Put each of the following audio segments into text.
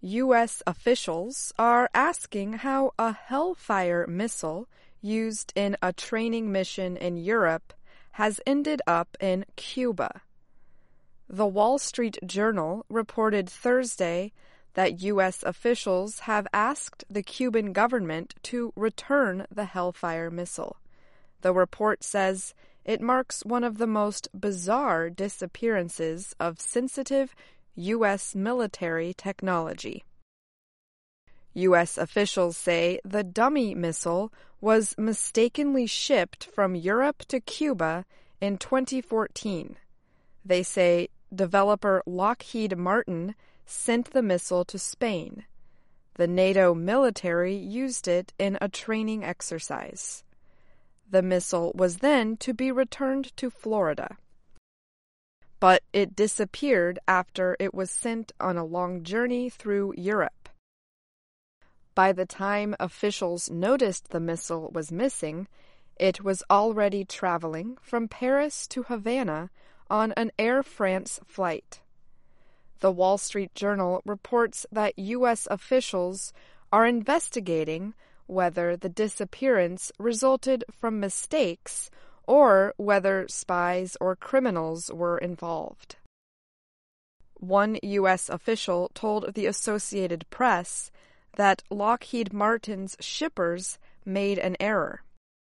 U.S. officials are asking how a Hellfire missile used in a training mission in Europe has ended up in Cuba. The Wall Street Journal reported Thursday that U.S. officials have asked the Cuban government to return the Hellfire missile. The report says it marks one of the most bizarre disappearances of sensitive U.S. military technology. U.S. officials say the dummy missile was mistakenly shipped from Europe to Cuba in 2014. They say developer Lockheed Martin sent the missile to Spain. The NATO military used it in a training exercise. The missile was then to be returned to Florida. But it disappeared after it was sent on a long journey through Europe. By the time officials noticed the missile was missing, it was already traveling from Paris to Havana on an Air France flight. The Wall Street Journal reports that U.S. officials are investigating whether the disappearance resulted from mistakes or whether spies or criminals were involved. One U.S. official told the Associated Press that Lockheed Martin's shippers made an error.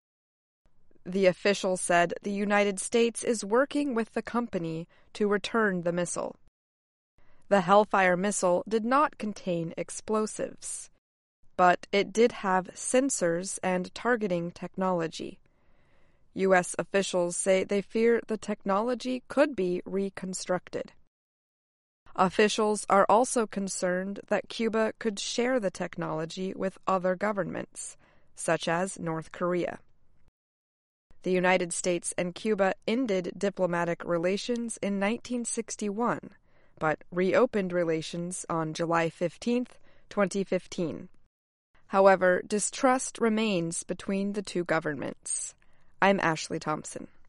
The official said the United States is working with the company to return the missile. The Hellfire missile did not contain explosives, but it did have sensors and targeting technology. U.S. officials say they fear the technology could be reconstructed. Officials are also concerned that Cuba could share the technology with other governments, such as North Korea. The United States and Cuba ended diplomatic relations in 1961, but reopened relations on July 15, 2015. However, distrust remains between the two governments. I'm Ashley Thompson.